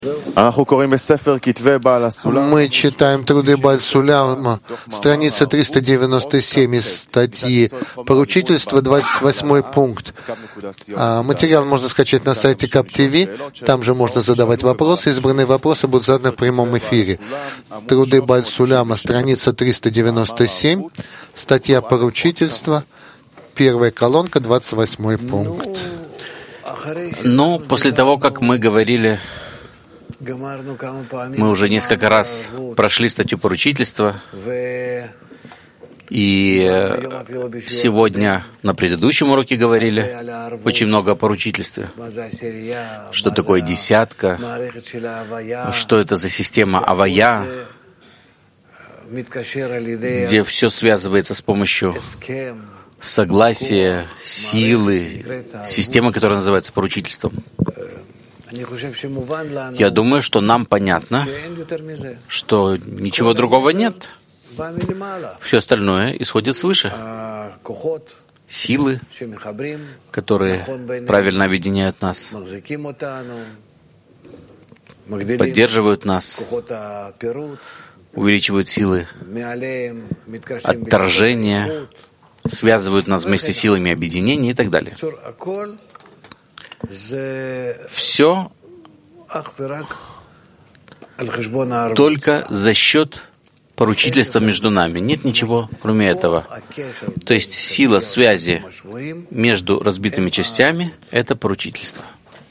Мы читаем труды Бааль-Суляма, страница 397 из статьи «Поручительство», 28 пункт. Материал можно скачать на сайте КАП-ТВ, там же можно задавать вопросы, избранные вопросы будут заданы в прямом эфире. Труды Бааль-Суляма, страница 397, статья «Поручительство», первая колонка, 28 пункт. Но после того, как мы говорили, мы уже несколько раз прошли статью поручительства, и сегодня на предыдущем уроке говорили очень много о поручительстве. Что такое десятка, что это за система авая, где все связывается с помощью согласия, силы, системы, которая называется поручительством. Я думаю, что нам понятно, что ничего другого нет. Все остальное исходит свыше. Силы, которые правильно объединяют нас, поддерживают нас, увеличивают силы отторжения, связывают нас вместе с силами объединения и так далее. Все только за счет поручительства между нами. Нет ничего, кроме этого. То есть сила связи между разбитыми частями — это поручительство.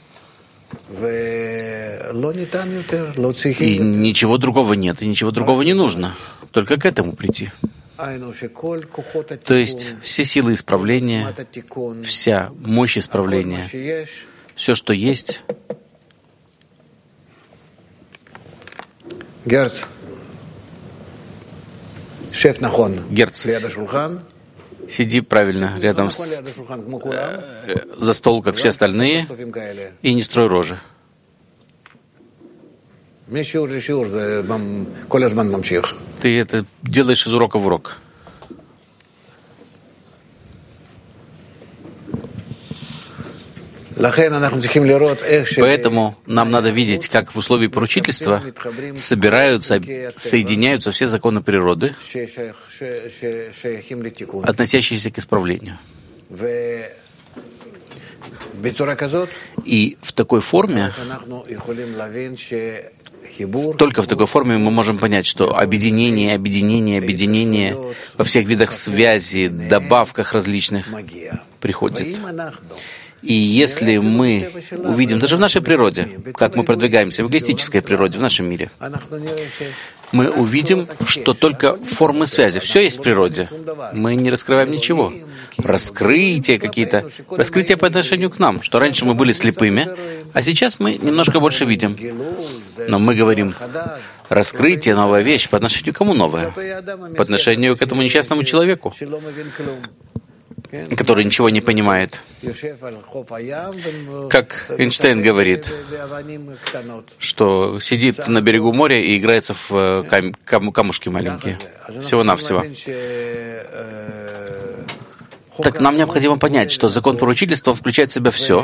И ничего другого нет, и ничего другого не нужно. Только к этому прийти. То есть все силы исправления, вся мощь исправления, все, что есть. Герц, сиди правильно рядом за стол, как все остальные, и не строй рожи. Ты это делаешь из урока в урок. Поэтому нам надо видеть, как в условии поручительства собираются, соединяются все законы природы, относящиеся к исправлению. И в такой форме, только в такой форме мы можем понять, что объединение во всех видах связи, добавках различных приходит. И если мы увидим, даже в нашей природе, как мы продвигаемся в эгоистической природе, в нашем мире, мы увидим, что только формы связи, все есть в природе. Мы не раскрываем ничего. Раскрытия какие-то, раскрытия по отношению к нам, что раньше мы были слепыми, а сейчас мы немножко больше видим. Но мы говорим, раскрытие, новая вещь, по отношению к кому новая? По отношению к этому несчастному человеку, который ничего не понимает. Как Эйнштейн говорит, что сидит на берегу моря и играется в камушки маленькие. Всего-навсего. Так нам необходимо понять, что закон поручительства включает в себя все,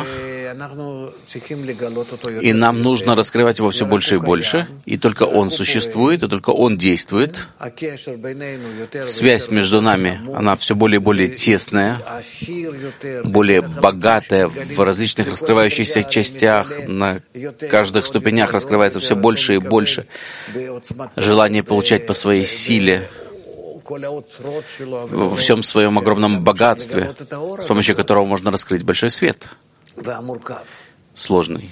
и нам нужно раскрывать его все больше и больше, и только он существует, и только он действует. Связь между нами, она все более и более тесная, более богатая в различных раскрывающихся частях, на каждых ступенях раскрывается все больше и больше. Желание получать по своей силе, во всем своем огромном богатстве, с помощью которого можно раскрыть большой свет. Сложный.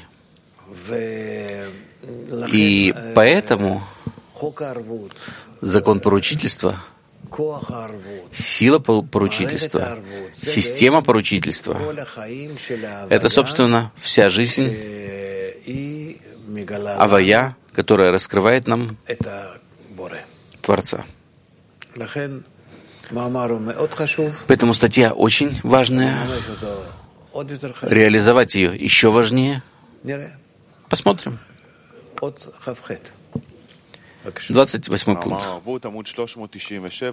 И поэтому закон поручительства, сила поручительства, система поручительства — это, собственно, вся жизнь авая, которая раскрывает нам Творца. Поэтому статья очень важная. Реализовать ее еще важнее. Посмотрим. 28 пункт.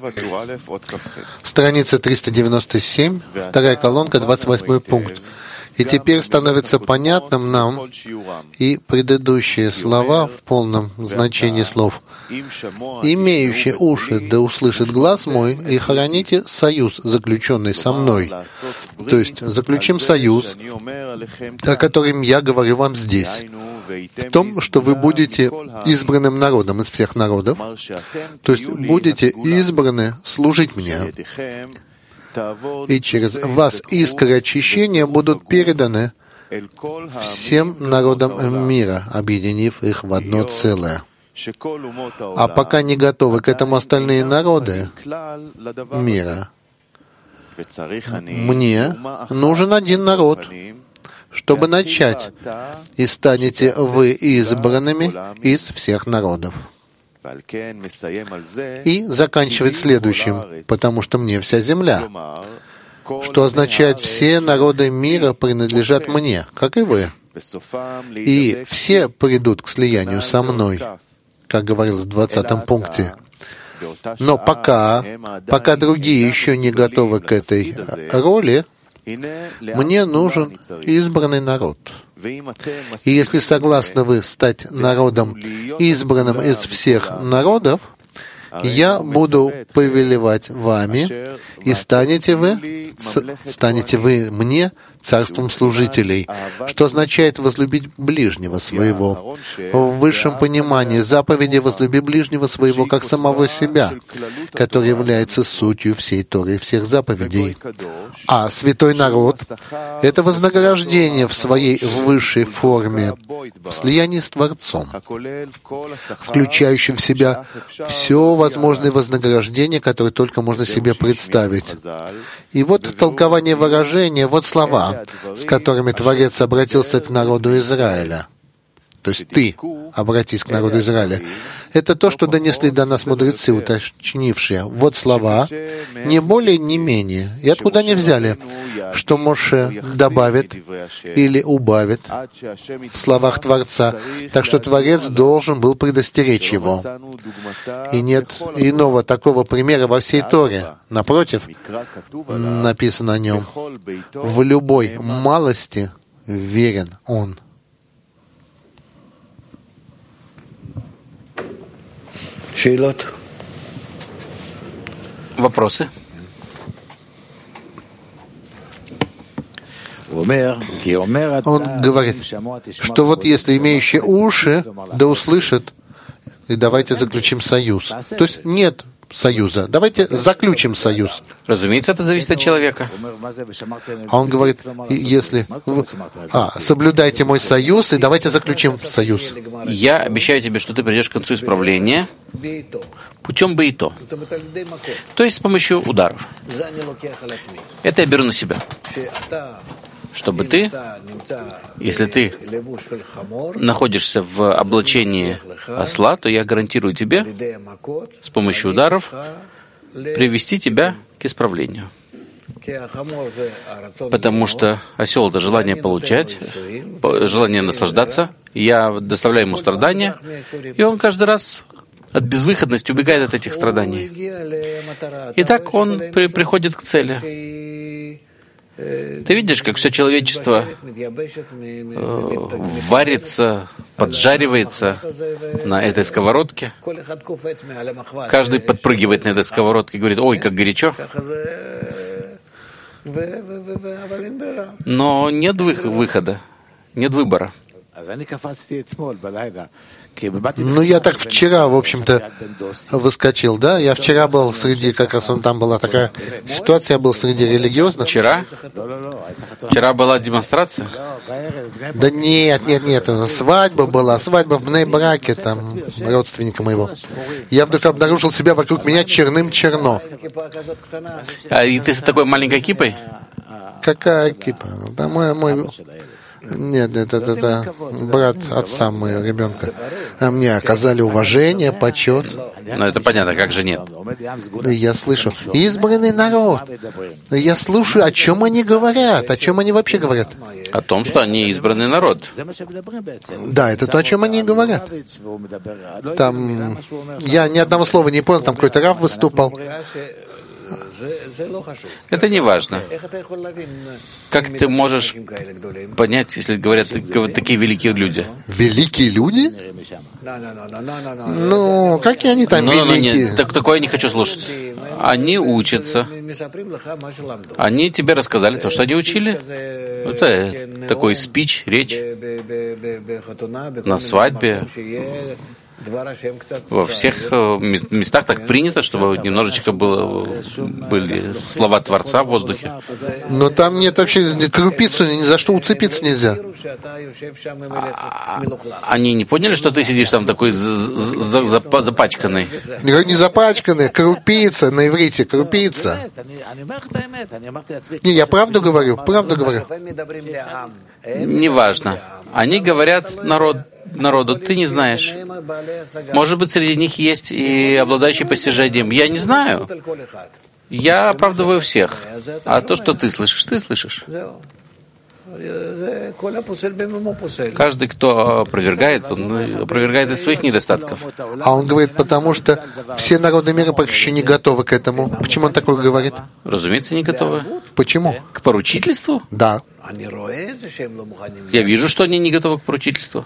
Страница 397, вторая колонка, 28 пункт. И теперь становится понятным нам и предыдущие слова в полном значении слов. «Имеющие уши да услышит глаз мой, и храните союз, заключенный со мной». То есть заключим союз, о котором я говорю вам здесь, в том, что вы будете избранным народом из всех народов, то есть будете избраны служить мне. И через вас искры очищения будут переданы всем народам мира, объединив их в одно целое. А пока не готовы к этому остальные народы мира, мне нужен один народ, чтобы начать, и станете вы избранными из всех народов. И заканчивает следующим, потому что мне вся земля, что означает, все народы мира принадлежат мне, как и вы. И все придут к слиянию со мной, как говорилось в 20 пункте. Но пока другие еще не готовы к этой роли, мне нужен избранный народ. И если согласны вы стать народом, избранным из всех народов, я буду повелевать вами, и станете вы мне царством служителей, что означает возлюбить ближнего своего. В высшем понимании заповеди «возлюби ближнего своего как самого себя», который является сутью всей Торы и всех заповедей. А святой народ — это вознаграждение в своей высшей форме, в слиянии с Творцом, включающим в себя все возможные вознаграждения, которые только можно себе представить. И вот толкование выражения, вот слова, с которыми Творец обратился к народу Израиля. То есть ты обратись к народу Израиля. Это то, что донесли до нас мудрецы, уточнившие. Вот слова, не более, не менее. И откуда они взяли, что Моше добавит или убавит в словах Творца, так что Творец должен был предостеречь его. И нет иного такого примера во всей Торе. Напротив, написано о нем: в любой малости верен он. Вопросы? Он говорит, что вот если имеющие уши, да услышат, и давайте заключим союз. То есть нет союза. Давайте заключим союз. Разумеется, это зависит от человека. А он говорит, если соблюдайте мой союз, и давайте заключим союз. Я обещаю тебе, что ты придешь к концу исправления путем бейто, то есть с помощью ударов. Это я беру на себя. Чтобы ты, если ты находишься в облачении осла, то я гарантирую тебе с помощью ударов привести тебя к исправлению. Потому что осел — это желание получать, желание наслаждаться. Я доставляю ему страдания, и он каждый раз от безвыходности убегает от этих страданий. И так он приходит к цели. Ты видишь, как все человечество варится, поджаривается на этой сковородке. Каждый подпрыгивает на этой сковородке и говорит: ой, как горячо. Но нет выхода, нет выбора. Ну, я так вчера, в общем-то, выскочил, да? Я вчера был среди, как раз там была такая ситуация, я был среди религиозных. Вчера? Вчера была демонстрация? Да нет, свадьба была, свадьба в Бней-Браке, там, родственника моего. Я вдруг обнаружил себя вокруг меня черным-черно. И ты с такой маленькой кипой? Какая кипа? Да мой... Нет, это брат отца моего ребенка. А мне оказали уважение, почет. Ну, это понятно, как же нет? И я слышу: избранный народ. И я слушаю, о чем они говорят, о чем они вообще говорят. О том, что они избранный народ. Да, это то, о чем они говорят. Там я ни одного слова не понял, там какой-то рав выступал. Это не важно. Как ты можешь понять, если говорят такие великие люди? Великие люди? Ну, какие они там великие? Нет, такое я не хочу слушать. Они учатся. Они тебе рассказали то, что они учили. Это такой спич, речь на свадьбе. Во всех местах так принято, чтобы немножечко были слова Творца в воздухе. Но там нет вообще крупицу, ни за что уцепиться нельзя. Они не поняли, что ты сидишь там такой запачканный? Не запачканный, крупица на иврите, крупица. Не, я правду говорю, правду говорю. Неважно. Они говорят народу, ты не знаешь. Может быть, среди них есть и обладающие постижением. Я не знаю. Я оправдываю всех. А то, что ты слышишь, ты слышишь. Каждый, кто опровергает, он опровергает из своих недостатков. А он говорит, потому что все народы мира пока еще не готовы к этому. Почему он такое говорит? Разумеется, не готовы. Почему? К поручительству? Да. Я вижу, что они не готовы к поручительству.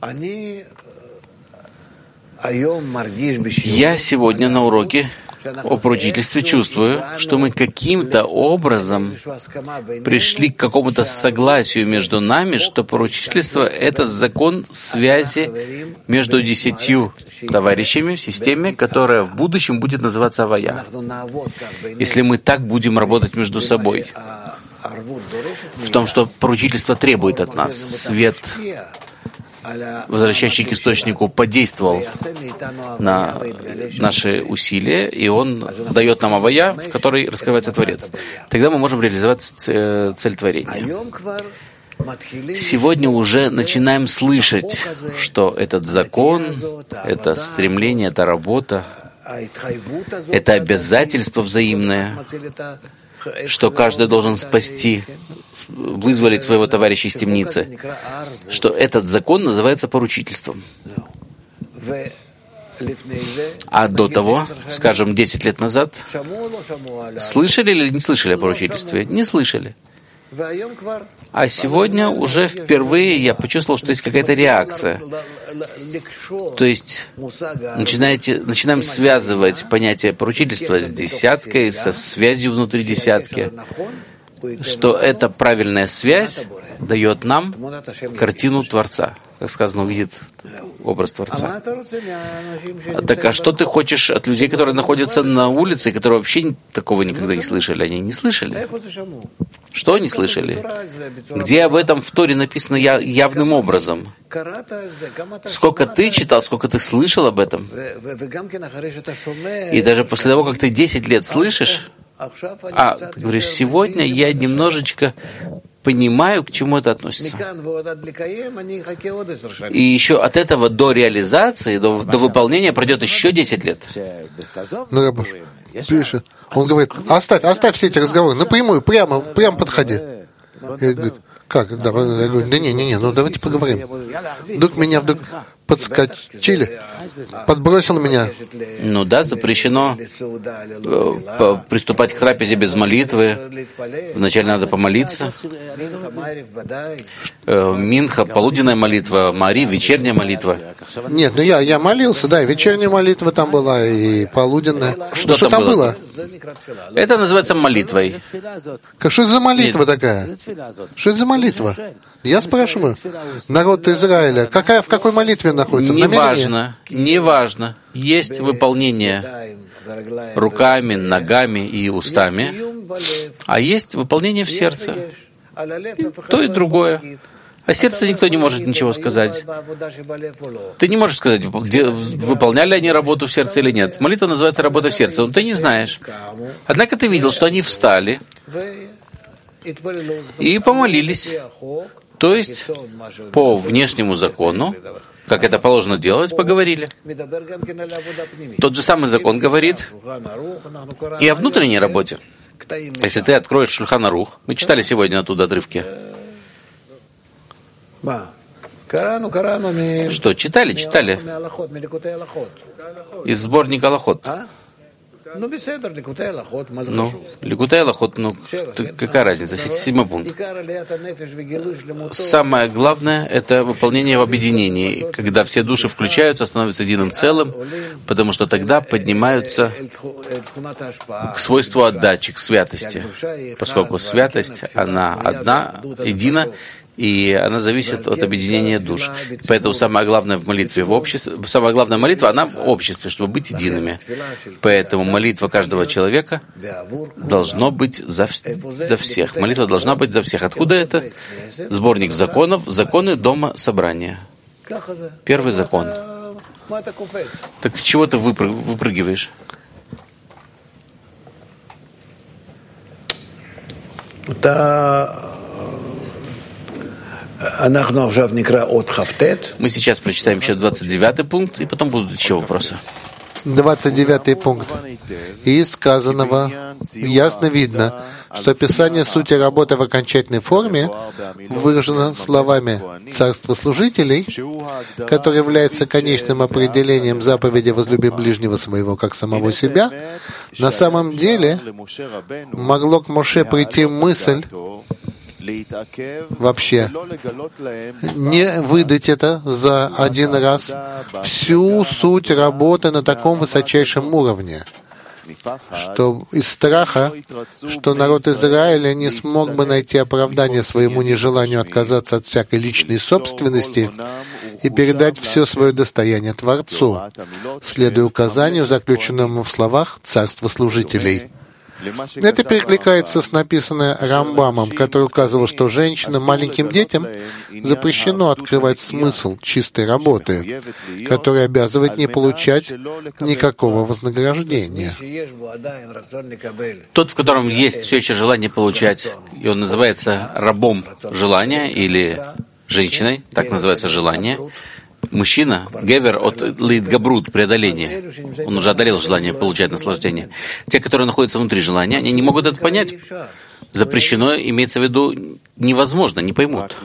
Я сегодня на уроке о поручительстве чувствую, что мы каким-то образом пришли к какому-то согласию между нами, что поручительство — это закон связи между 10 товарищами в системе, которая в будущем будет называться Авая. Если мы так будем работать между собой, в том, что поручительство требует от нас, свет, возвращающий к источнику, подействовал на наши усилия, и он дает нам авая, в которой раскрывается Творец. Тогда мы можем реализовать цель творения. Сегодня уже начинаем слышать, что этот закон, это стремление, это работа, это обязательство взаимное, что каждый должен спасти, вызволить своего товарища из темницы, что этот закон называется поручительством. А до того, скажем, 10 лет назад, слышали или не слышали о поручительстве? Не слышали. А сегодня уже впервые я почувствовал, что есть какая-то реакция. То есть начинаем связывать понятие поручительства с десяткой, со связью внутри десятки, что эта правильная связь дает нам картину Творца. Как сказано, увидит образ Творца. Так а что ты хочешь от людей, которые находятся на улице, и которые вообще такого никогда не слышали? Они не слышали. Что они слышали? Где об этом в Торе написано явным образом? Сколько ты читал, сколько ты слышал об этом? И даже после того, как ты 10 лет слышишь, ты говоришь, сегодня я немножечко понимаю, к чему это относится. И еще от этого до реализации, до выполнения пройдет еще 10 лет. Ну, Рабаш, пишет. Он говорит, оставь все эти разговоры, напрямую, прямо подходи. Я говорю, как? Да, я говорю, не, ну давайте поговорим. Вдруг меня подскочили, подбросил меня. Ну да, запрещено приступать к трапезе без молитвы. Вначале надо помолиться. Минха, полуденная молитва, Маарив, вечерняя молитва. Нет, ну я молился, да, и вечерняя молитва там была, и полуденная. Что там было? Это называется молитвой. Что это за молитва такая? Что это за молитва? Я спрашиваю. Народ Израиля, в какой молитве находится? Неважно. Есть выполнение руками, ногами и устами, а есть выполнение в сердце. То и другое. О сердце никто не может ничего сказать. Ты не можешь сказать, выполняли они работу в сердце или нет. Молитва называется работа в сердце, но ты не знаешь. Однако ты видел, что они встали и помолились. То есть, по внешнему закону, как это положено делать, поговорили. Тот же самый закон говорит и о внутренней работе. Если ты откроешь Шульхан Арух, мы читали сегодня оттуда отрывки. Что, читали? Из сборника Алахот. Ликутей Алахот, какая разница? 7 пункт. Самое главное — это выполнение в объединении, когда все души включаются, становятся единым целым, потому что тогда поднимаются к свойству отдачи, к святости, поскольку святость, она одна, едина, и она зависит от объединения душ. Поэтому самое главное в молитве в обществе, самая главная молитва, она в обществе, чтобы быть едиными. Поэтому молитва каждого человека должна быть за всех. Молитва должна быть за всех. Откуда это? Сборник законов, законы дома собрания. Первый закон. Так чего ты выпрыгиваешь? Мы сейчас прочитаем еще 29-й пункт, и потом будут еще вопросы. 29-й пункт. Из сказанного ясно видно, что описание сути работы в окончательной форме выражено словами «царство служителей», которое является конечным определением заповеди «возлюби ближнего своего, как самого себя», на самом деле могло к Моше прийти мысль вообще не выдать это за один раз, всю суть работы на таком высочайшем уровне, что из страха, что народ Израиля не смог бы найти оправдание своему нежеланию отказаться от всякой личной собственности и передать все свое достояние Творцу, следуя указанию, заключенному в словах «царство служителей». Это перекликается с написанное Рамбамом, который указывал, что женщинам, маленьким детям запрещено открывать смысл чистой работы, который обязывает не получать никакого вознаграждения. Тот, в котором есть все еще желание получать, и он называется рабом желания или женщиной, так называется желание. Мужчина, гевер от лейтгабрут, преодоление. Он уже одолел желание получать наслаждение. Те, которые находятся внутри желания, они не могут это понять. Запрещено, имеется в виду, невозможно, не поймут.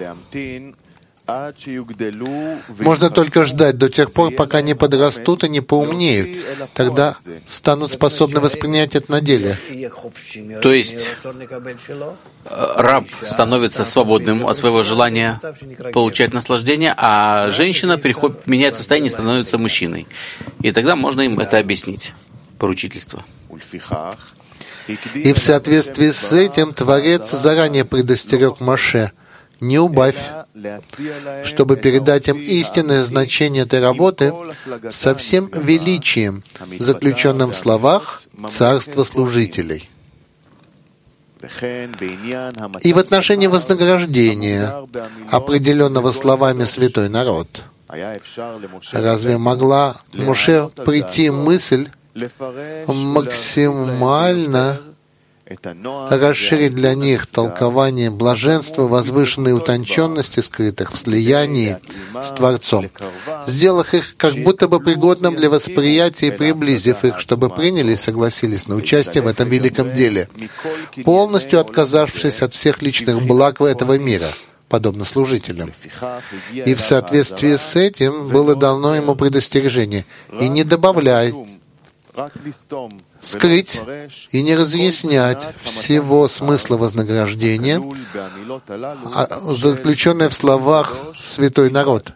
Можно только ждать до тех пор, пока не подрастут и не поумнеют. Тогда станут способны воспринять это на деле. То есть раб становится свободным от своего желания получать наслаждение, а женщина меняет состояние и становится мужчиной. И тогда можно им это объяснить. Поручительство. И в соответствии с этим Творец заранее предостерег Моше: не убавь, чтобы передать им истинное значение этой работы со всем величием, заключенным в словах «царство служителей». И в отношении вознаграждения, определенного словами «святой народ», разве могла Моше прийти мысль максимально расширить для них толкование блаженства, возвышенной утонченности, скрытых в слиянии с Творцом, сделав их как будто бы пригодным для восприятия и приблизив их, чтобы приняли и согласились на участие в этом великом деле, полностью отказавшись от всех личных благ этого мира, подобно служителям. И в соответствии с этим было дано ему предостережение: «И не добавляй, скрыть и не разъяснять всего смысла вознаграждения, заключенное в словах «святой народ».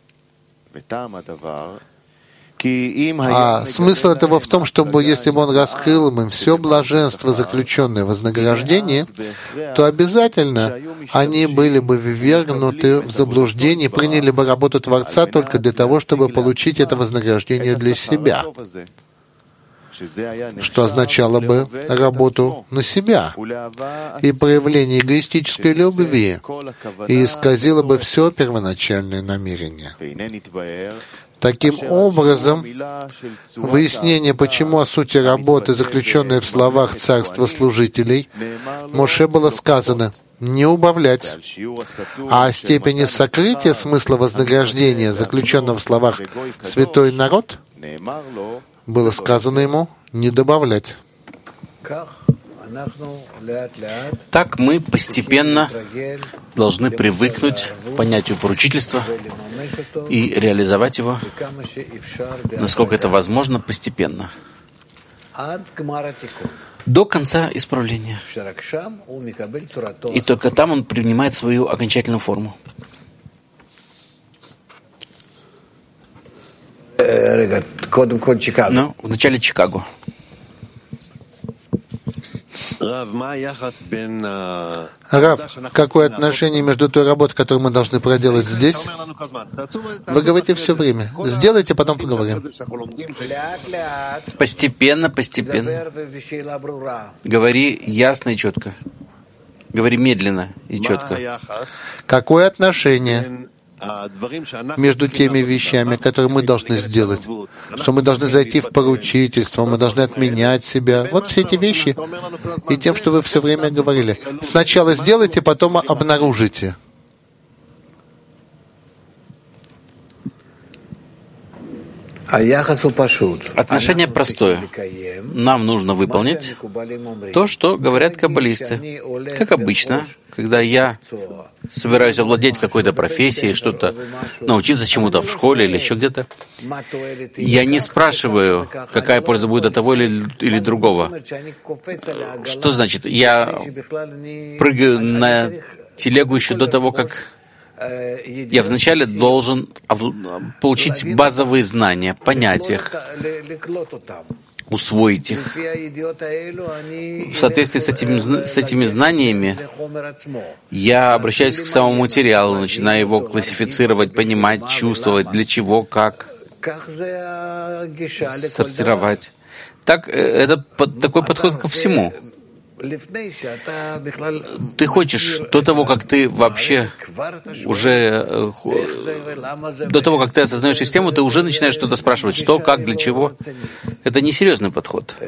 А смысл этого в том, чтобы, если бы он раскрыл им все блаженство, заключенное в вознаграждении, то обязательно они были бы ввергнуты в заблуждение и приняли бы работу Творца только для того, чтобы получить это вознаграждение для себя, что означало бы работу на себя и проявление эгоистической любви, и исказило бы все первоначальное намерение. Таким образом, выяснение, почему о сути работы, заключенной в словах «царство служителей», Моше было сказано не убавлять, а о степени сокрытия смысла вознаграждения, заключенного в словах «святой народ», было сказано ему не добавлять. Так мы постепенно должны привыкнуть к понятию поручительства и реализовать его, насколько это возможно, постепенно. до конца исправления. И только там он принимает свою окончательную форму. Ну, вначале Чикаго. Рав, какое отношение между той работой, которую мы должны проделать здесь? Вы говорите все время. Сделайте, потом поговорим. Постепенно, постепенно. Говори ясно и четко. Говори медленно и четко. Какое отношение между теми вещами, которые мы должны сделать, что мы должны зайти в поручительство, мы должны отменять себя. Вот все эти вещи. И тем, что вы все время говорили. Сначала сделайте, потом обнаружите. Отношение простое. Нам нужно выполнить то, что говорят каббалисты. Как обычно, когда я собираюсь овладеть какой-то профессией, что-то научиться чему-то в школе или еще где-то, я не спрашиваю, какая польза будет от того или другого. Что значит? Я прыгаю на телегу еще до того, как я вначале должен получить базовые знания, понять их, усвоить их. В соответствии с этими знаниями я обращаюсь к самому материалу, начинаю его классифицировать, понимать, чувствовать, для чего, как, сортировать. Так, это такой подход ко всему. Ты хочешь, до того, как ты вообще уже, до того, как ты осознаешь систему, ты уже начинаешь что-то спрашивать, что, как, для чего. Это несерьезный подход.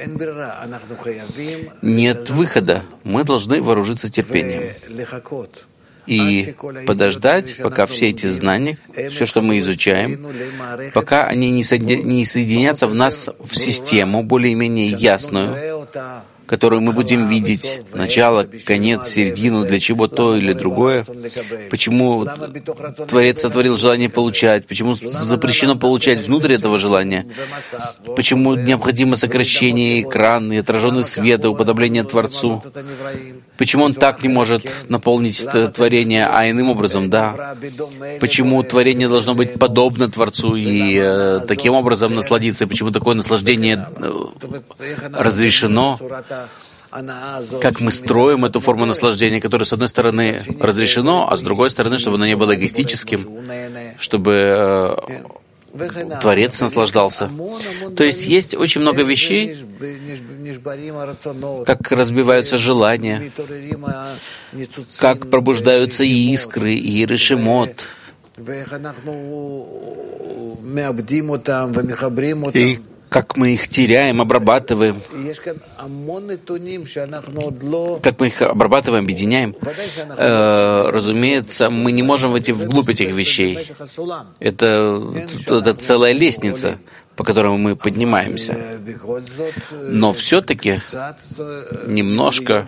Нет выхода. Мы должны вооружиться терпением и подождать, пока все эти знания, все, что мы изучаем, пока они не соединятся в нас в систему более-менее ясную, которую мы будем видеть, начало, конец, середину, для чего то или другое, почему Творец сотворил желание получать, почему запрещено получать внутрь этого желания, почему необходимо сокращение экрана и отраженный свет и уподобление Творцу, почему он так не может наполнить творение, а иным образом, да, почему творение должно быть подобно Творцу и таким образом насладиться, почему такое наслаждение разрешено, как мы строим эту форму наслаждения, которая, с одной стороны, разрешено, а с другой стороны, чтобы оно не было эгоистическим, чтобы Творец наслаждался. То есть есть очень много вещей, как разбиваются желания, как пробуждаются искры и решемот, и как мы их теряем, обрабатываем, как мы их обрабатываем, объединяем. Разумеется, мы не можем войти вглубь этих вещей. Это целая лестница, по которой мы поднимаемся. Но все-таки немножко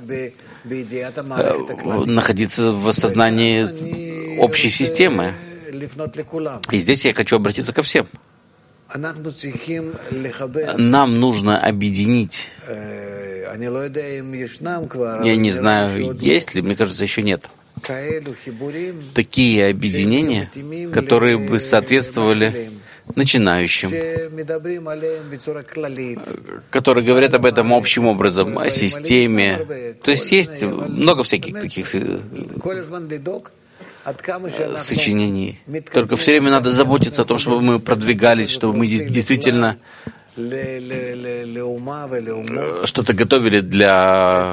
находиться в осознании общей системы. И здесь я хочу обратиться ко всем. Нам нужно объединить. Я не знаю, есть ли, мне кажется, еще нет. Такие объединения, которые бы соответствовали начинающим, которые говорят об этом общим образом, о системе. То есть есть много всяких таких сочинений. Только все время надо заботиться о том, чтобы мы продвигались, чтобы мы действительно что-то готовили для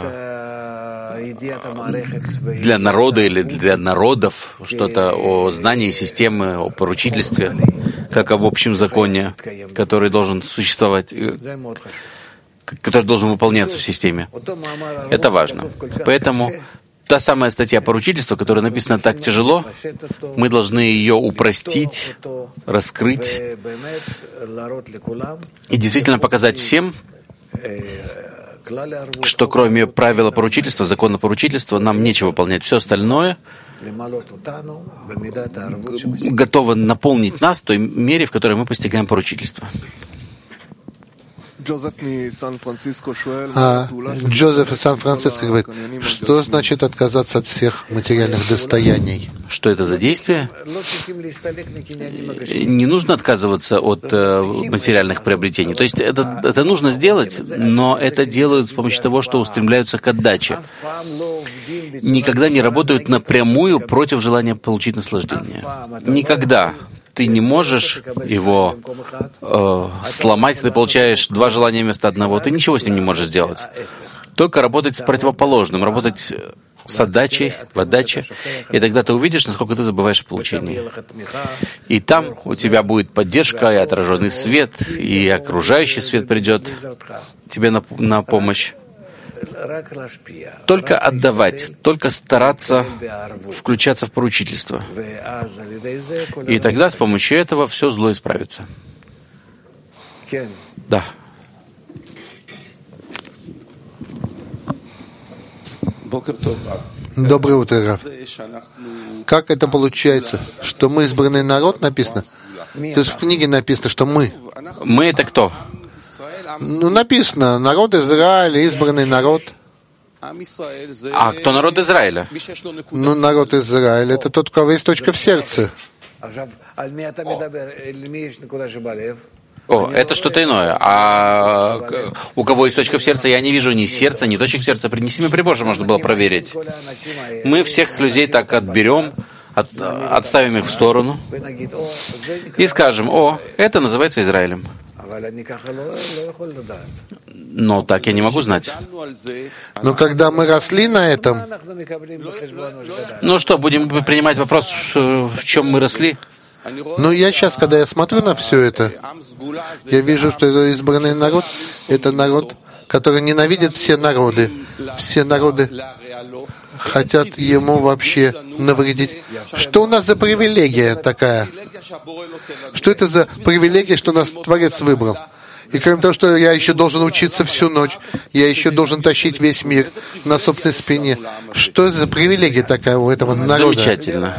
народа или для народов, что-то о знании системы, о поручительстве, как об общем законе, который должен существовать, который должен выполняться в системе. Это важно. Поэтому та самая статья поручительства, которая написана так тяжело, мы должны ее упростить, раскрыть и действительно показать всем, что кроме правила поручительства, закона поручительства, нам нечего выполнять. Все остальное готово наполнить нас в той мере, в которой мы постигаем поручительство. Джозеф из Сан-Франциско говорит, что значит отказаться от всех материальных достояний? Что это за действие? Не нужно отказываться от материальных приобретений. То есть это нужно сделать, но это делают с помощью того, что устремляются к отдаче. Никогда не работают напрямую против желания получить наслаждение. Никогда. Ты не можешь его сломать, ты получаешь два желания вместо одного, ты ничего с ним не можешь сделать. Только работать с противоположным, работать с отдачей, в отдаче, и тогда ты увидишь, насколько ты забываешь о получении. И там у тебя будет поддержка, и отраженный свет, и окружающий свет придет тебе на помощь. Только отдавать, только стараться включаться в поручительство. И тогда с помощью этого все зло исправится. Да. Доброе утро, Рав. Как это получается, что мы избранный народ написано? То есть в книге написано, что мы. Мы — это кто? Ну, написано, народ Израиля, избранный народ. А кто народ Израиля? Ну, народ Израиля — это тот, у кого есть точка в сердце. О, это что-то иное. А у кого есть точка в сердце, я не вижу ни сердца, ни точек в сердце. Принеси мне прибор, чтобы можно было проверить. Мы всех людей так отберем, отставим их в сторону и скажем: о, это называется Израилем. Но так я не могу знать. Но когда мы росли на этом... Ну что, будем принимать вопрос, в чем мы росли? Ну, я сейчас, когда я смотрю на все это, я вижу, что это избранный народ, это народ, который ненавидит все народы. Все народы хотят ему вообще навредить. Что у нас за привилегия такая? Что это за привилегия, что нас Творец выбрал? И кроме того, что я еще должен учиться всю ночь, я еще должен тащить весь мир на собственной спине. Что за привилегия такая у этого народа? Замечательно.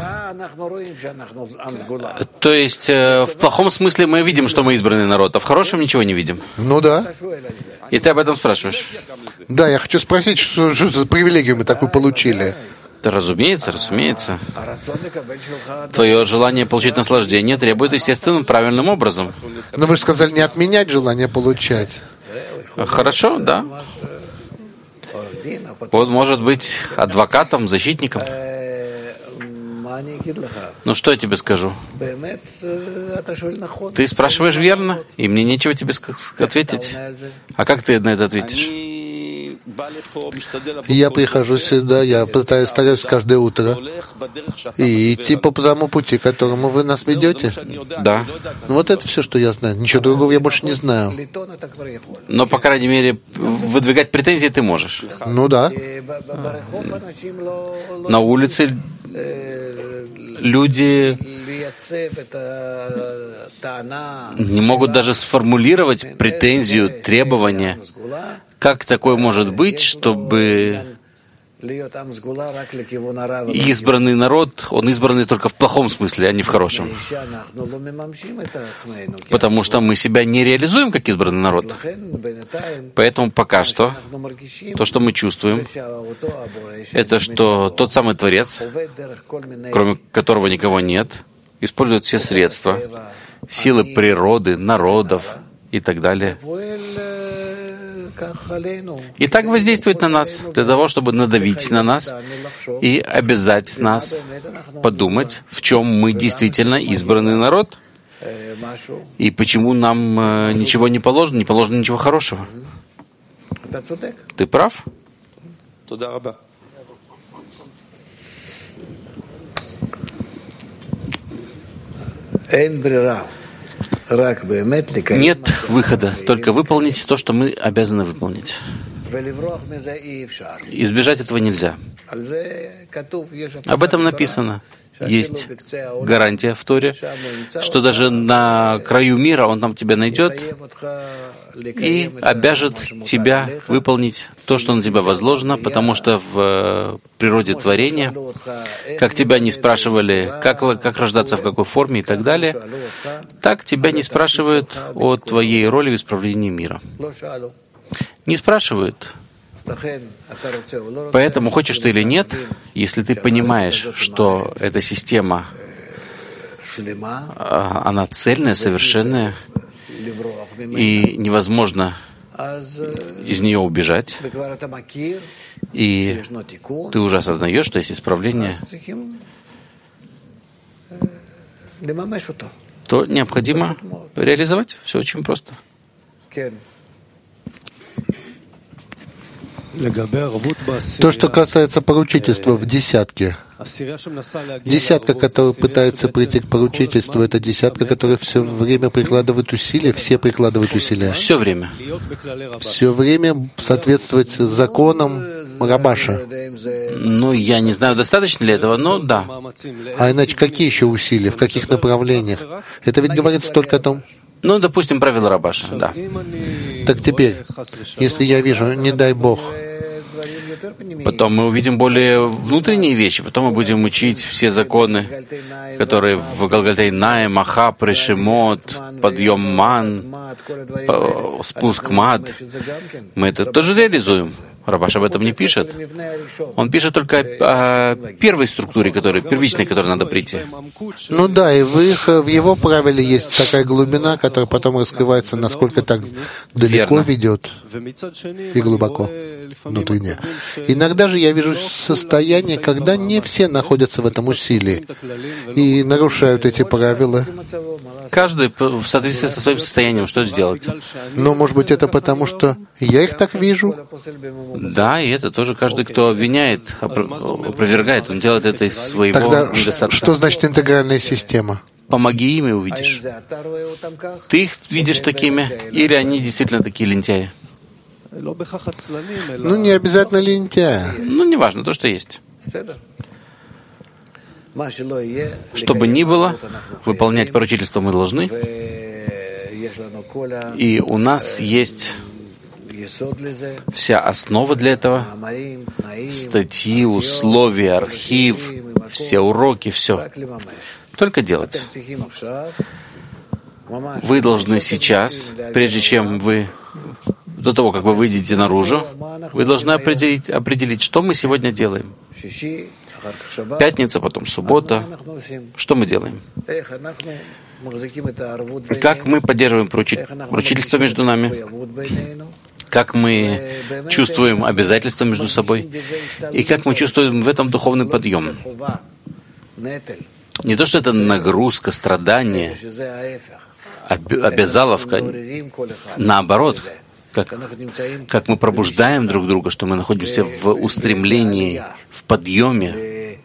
То есть в плохом смысле мы видим, что мы избранный народ, а в хорошем ничего не видим. Ну да. И ты об этом спрашиваешь? Да, я хочу спросить, что же за привилегию мы такую получили? Да, разумеется, разумеется. Твое желание получить наслаждение требует естественным, правильным образом. Но вы же сказали не отменять желание получать. Хорошо, да. Он может быть адвокатом, защитником. Ну что я тебе скажу? Ты спрашиваешь верно, и мне нечего тебе ответить. А как ты на это ответишь? Я прихожу сюда, я стараюсь каждое утро и идти по тому пути, к которому вы нас ведете. Да. Вот это все, что я знаю. Ничего другого я больше не знаю. Но, по крайней мере, выдвигать претензии ты можешь. Ну да. На улице люди не могут даже сформулировать претензию, требование. Как такое может быть, чтобы избранный народ, он избранный только в плохом смысле, а не в хорошем? Потому что мы себя не реализуем как избранный народ. Поэтому пока что то, что мы чувствуем, это что тот самый Творец, кроме которого никого нет, использует все средства, силы природы, народов и так далее. И так воздействует на нас, для того, чтобы надавить на нас и обязать нас подумать, в чем мы действительно избранный народ, и почему нам ничего не положено ничего хорошего. Ты прав? Нет выхода, только выполнить то, что мы обязаны выполнить. Избежать этого нельзя. Об этом написано. есть гарантия в Торе, что даже на краю мира Он там тебя найдет и обяжет тебя выполнить то, что на тебя возложено, потому что в природе творения, как тебя не спрашивали, как рождаться, в какой форме и так далее, так тебя не спрашивают о твоей роли в исправлении мира. Не спрашивают. Поэтому, хочешь ты или нет, если ты понимаешь, что эта система, она цельная, совершенная, и невозможно из нее убежать, и ты уже осознаешь, что есть исправление, то необходимо реализовать. Все очень просто. То, что касается поручительства в десятке. Десятка, которая пытается прийти к поручительству, это десятка, которая все время прикладывает усилия, все прикладывают усилия. Все время. Все время соответствовать законам Рабаша. Ну, я не знаю, достаточно ли этого, но да. А иначе какие еще усилия, в каких направлениях? Это ведь говорится только о том. Ну, допустим, правило Рабаша, да. Так теперь, если я вижу, не дай Бог, потом мы увидим более внутренние вещи, потом мы будем учить все законы, которые в Галгальтейнае, Маха, Решемот, подъем Ман, спуск Мад. Мы это тоже реализуем. Рабаш об этом не пишет. Он пишет только о первой структуре, первичной, которой надо прийти. Ну да, и в его правиле есть такая глубина, которая потом раскрывается, насколько так далеко ведет и глубоко внутренне. Иногда же я вижу состояние, когда не все находятся в этом усилии и нарушают эти правила. Каждый в соответствии со своим состоянием, что сделать? Но, может быть, это потому, что я их так вижу? Да, и это тоже каждый, кто обвиняет, опровергает, он делает это из своего недостатка. Тогда что значит интегральная система? Помоги им и увидишь. Ты их видишь такими, или они действительно такие лентяи? Ну, не обязательно лентяи. Ну, неважно, то, что есть. Что бы ни было, выполнять поручительство мы должны. И у нас есть вся основа для этого, статьи, условия, архив, все уроки, все. Только делать. Вы должны сейчас, прежде чем до того, как вы выйдете наружу, вы должны определить, что мы сегодня делаем. Пятница, потом суббота. Что мы делаем? Как мы поддерживаем поручительство между нами? Как мы чувствуем обязательства между собой? И как мы чувствуем в этом духовный подъем? Не то, что это нагрузка, страдание, обязаловка. Наоборот, как мы пробуждаем друг друга, что мы находимся в устремлении, в подъеме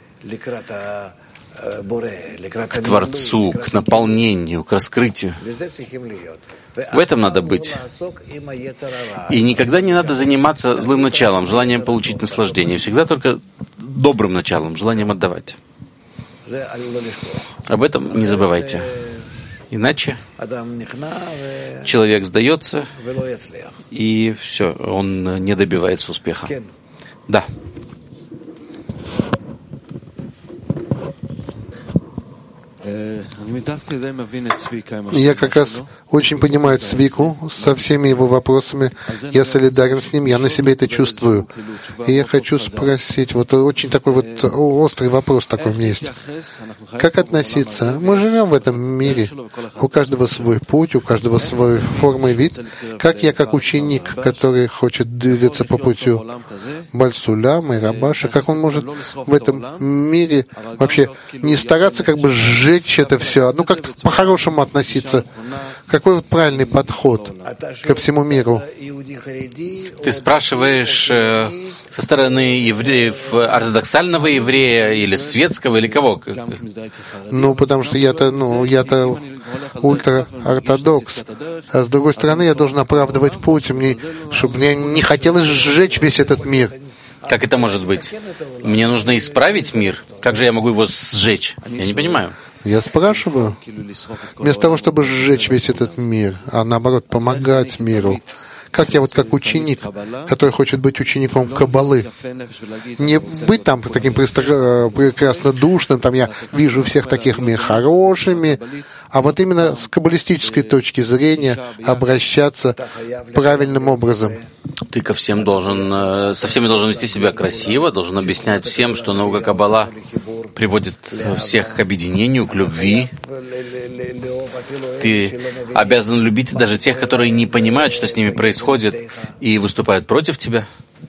к Творцу, к наполнению, к раскрытию. В этом надо быть. И никогда не надо заниматься злым началом, желанием получить наслаждение. Всегда только добрым началом, желанием отдавать. Об этом не забывайте. Иначе человек сдается, и все, он не добивается успеха. Да. Я как раз очень понимаю Цвику со всеми его вопросами. Я солидарен с ним, я на себе это чувствую. И я хочу спросить, вот очень такой вот острый вопрос такой у меня есть. Как относиться? Мы живем в этом мире. У каждого свой путь, у каждого свой форма и вид. Как я, как ученик, который хочет двигаться по путю Бальсуляма и Рабаша, как он может в этом мире вообще не стараться как бы сжечь это все, ну как-то по-хорошему относиться? Какой вот правильный подход ко всему миру? Ты спрашиваешь со стороны евреев, ортодоксального еврея или светского, или кого? Ну, потому что я-то ультра-ортодокс. А с другой стороны, я должен оправдывать путь, чтобы мне не хотелось сжечь весь этот мир. Как это может быть? Мне нужно исправить мир? Как же я могу его сжечь? Я не понимаю. Я спрашиваю, вместо того, чтобы сжечь весь этот мир, а наоборот помогать миру, как я как ученик, который хочет быть учеником Каббалы, не быть там таким прекрасно душным, там я вижу всех таких хорошими, а вот именно с каббалистической точки зрения обращаться правильным образом. Ты со всеми должен вести себя красиво, должен объяснять всем, что наука Каббала приводит всех к объединению, к любви. Ты обязан любить даже тех, которые не понимают, что с ними происходит, и выступают против тебя.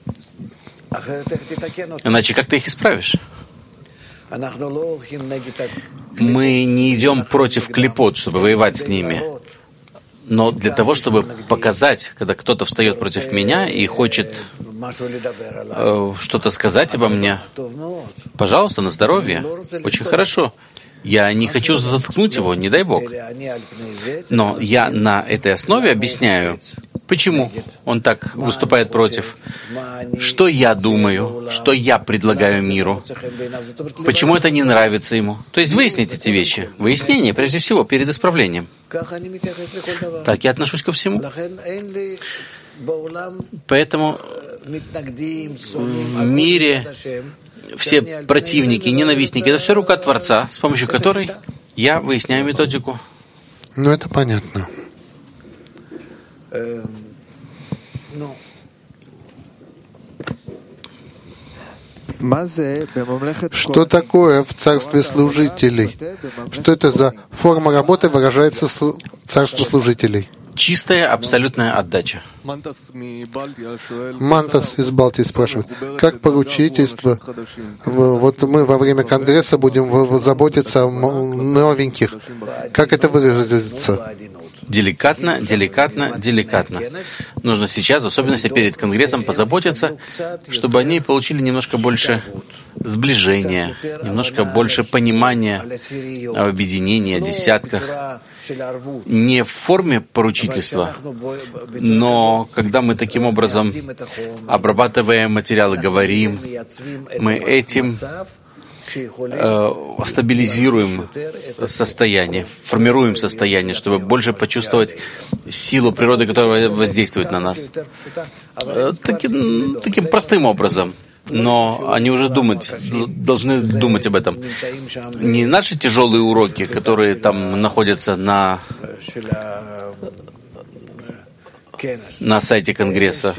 Иначе как ты их исправишь? Мы не идем против клипот, чтобы воевать с ними. Но для того, чтобы показать, когда кто-то встает против меня и хочет что-то сказать обо мне, пожалуйста, на здоровье. Очень хорошо. Я не хочу заткнуть его, не дай Бог. Но я на этой основе объясняю, почему он так выступает против, что я думаю, что я предлагаю миру, почему это не нравится ему. То есть выяснить эти вещи. Выяснение, прежде всего, перед исправлением. Так я отношусь ко всему. Поэтому в мире все противники, ненавистники — это все рука Творца, с помощью которой я выясняю методику. Ну, это понятно. Что такое в царстве служителей? Что это за форма работы выражается в царстве служителей? Чистая, абсолютная отдача. Мантас из Балтии спрашивает, как поручительство, вот мы во время Конгресса будем заботиться о новеньких, как это выразится? Деликатно, деликатно, деликатно. Нужно сейчас, в особенности перед Конгрессом, позаботиться, чтобы они получили немножко больше сближения, немножко больше понимания об объединении, о десятках. Не в форме поручительства, но когда мы таким образом обрабатываем материалы, говорим, мы этим стабилизируем состояние, формируем состояние, чтобы больше почувствовать силу природы, которая воздействует на нас. Таким простым образом. Но они уже должны думать об этом. Не наши тяжелые уроки, которые там находятся на сайте Конгресса,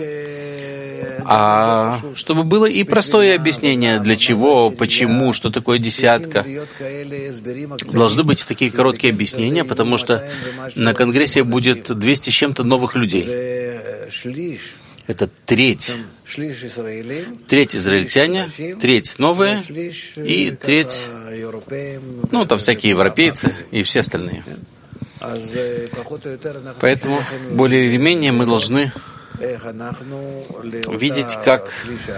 а чтобы было и простое объяснение, для чего, почему, что такое десятка. Должны быть такие короткие объяснения, потому что на Конгрессе будет 200 с чем-то новых людей. Это треть израильтяне, треть новые и треть, там всякие европейцы и все остальные. Поэтому более или менее мы должны видеть, как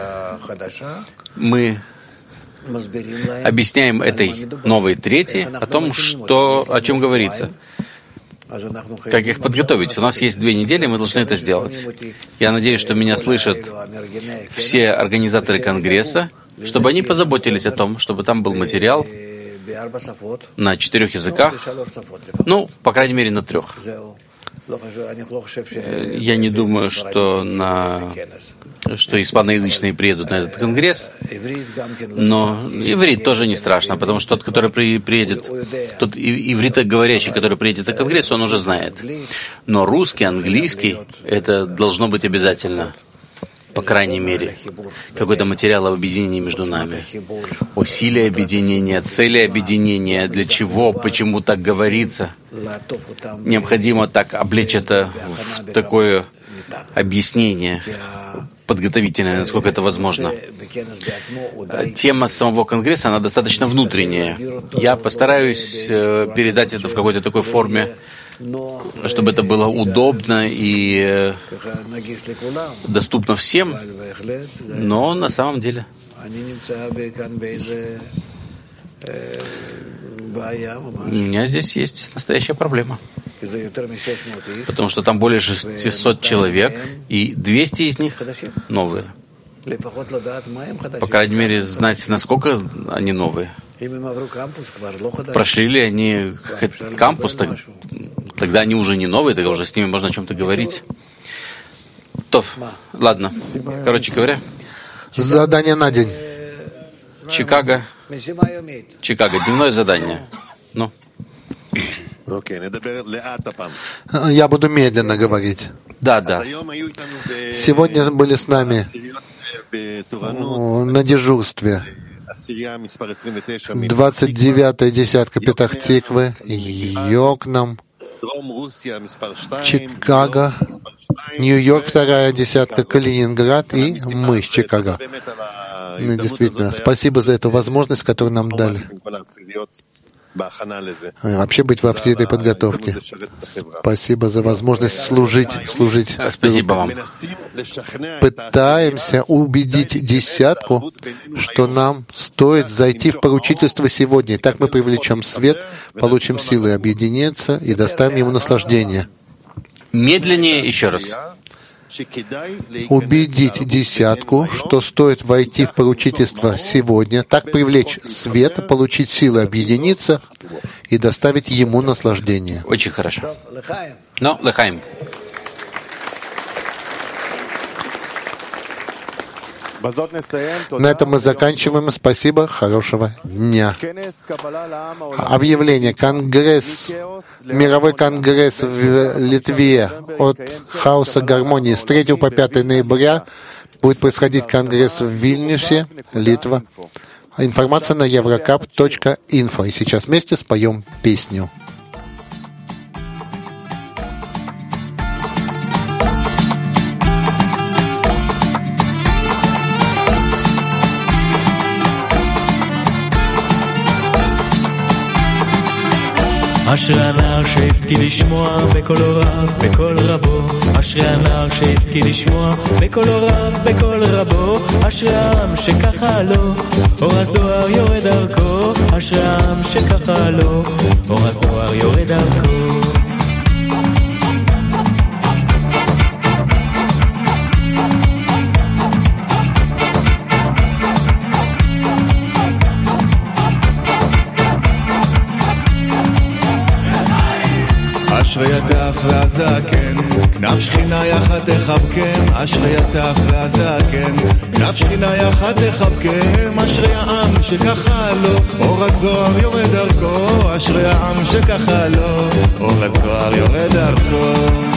мы объясняем этой новой трети о том, о чем говорится. Как их подготовить? У нас есть 2 недели, мы должны это сделать. Я надеюсь, что меня слышат все организаторы Конгресса, чтобы они позаботились о том, чтобы там был материал на 4 языках, по крайней мере, на 3. Я не думаю, что испаноязычные приедут на этот конгресс, но иврит тоже не страшно, потому что тот, который приедет, тот ивритоговорящий, который приедет на конгресс, он уже знает. Но русский, английский, это должно быть обязательно. По крайней мере, какой-то материал об объединении между нами. О силе объединения, цели объединения, для чего, почему так говорится. Необходимо так облечь это в такое объяснение подготовительное, насколько это возможно. Тема самого Конгресса, она достаточно внутренняя. Я постараюсь передать это в какой-то такой форме, чтобы это было удобно и доступно всем, но на самом деле у меня здесь есть настоящая проблема, потому что там более 600 человек, и 200 из них новые. По крайней мере, знать, насколько они новые. Прошли ли они кампус, тогда они уже не новые, тогда уже с ними можно о чем-то говорить. Ладно. Короче говоря. Задание на день. Чикаго, дневное задание. Ну. Я буду медленно говорить. Да. Сегодня были с нами на дежурстве 29-я десятка Петах-Тиквы, Йокнам, Чикаго, Нью-Йорк, 2-я десятка, Калининград и мы с Чикаго. Действительно, спасибо за эту возможность, которую нам дали. Вообще быть во всей этой подготовке. Спасибо за возможность служить. Спасибо вам. Пытаемся убедить десятку, что нам стоит зайти в поручительство сегодня. И так мы привлечем свет, получим силы объединиться и доставим ему наслаждение. Медленнее еще раз. Убедить десятку, что стоит войти в поручительство сегодня, так привлечь свет, получить силы объединиться и доставить ему наслаждение. Очень хорошо. Но, Лехаим. На этом мы заканчиваем. Спасибо. Хорошего дня. Объявление. Мировой конгресс в Литве от хаоса гармонии с 3 по 5 ноября будет происходить конгресс в Вильнюсе, Литва. Информация на eurocap.info. И сейчас вместе споем песню. אשרי הנער שהשכיל לשמוע בקול רב, בקול רבו. אשרי הנער שהשכיל לשמוע בקול רב, בקול רבו. אשרי העם שככה לו, אור הזוהר יורד דרכו. אשרי העם שככה לו, אור הזוהר יורד דרכו. אשרי יתך והזקן, כנף שכינה יחד תחבקם. אשרי יתך והזקן, כנף שכינה יחד תחבקם. אשרי העם שככה לו, אור הזוהר יורד דרכו. אשרי העם שככה לו, אור הזוהר יורד דרכו.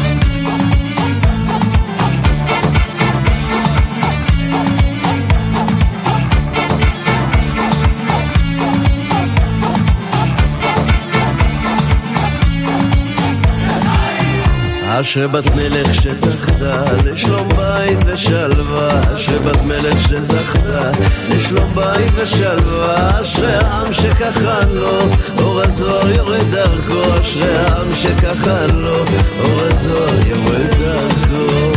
אשרי בת מלך שזכתה לשלום בית ושלווה. אשרי בת מלך שזכתה לשלום בית ושלווה. אשרי העם שככה לו, אור הזוהר יורד דרכו. אשרי העם שככה לו, אור הזוהר יורד דרכו.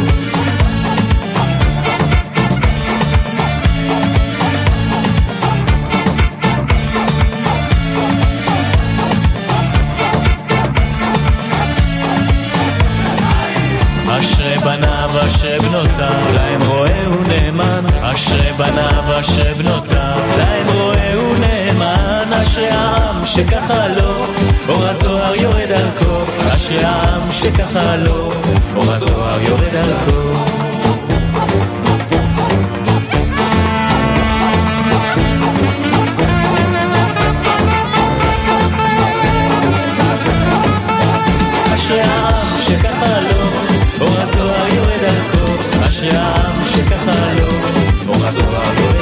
אשרי בניו אשרי בנותיו להם רואה ונאמן. אשרי בניו אשרי בנותיו להם רואה ונאמן. אשרי העם שככה לו, אור הזוהר יורד דרכו. אשרי העם שככה לו, אור הזוהר יורד דרכו. אשרי העם שככה לו, אור הזוהר יורד דרכו. אשרי העם שככה לו, אור הזוהר יורד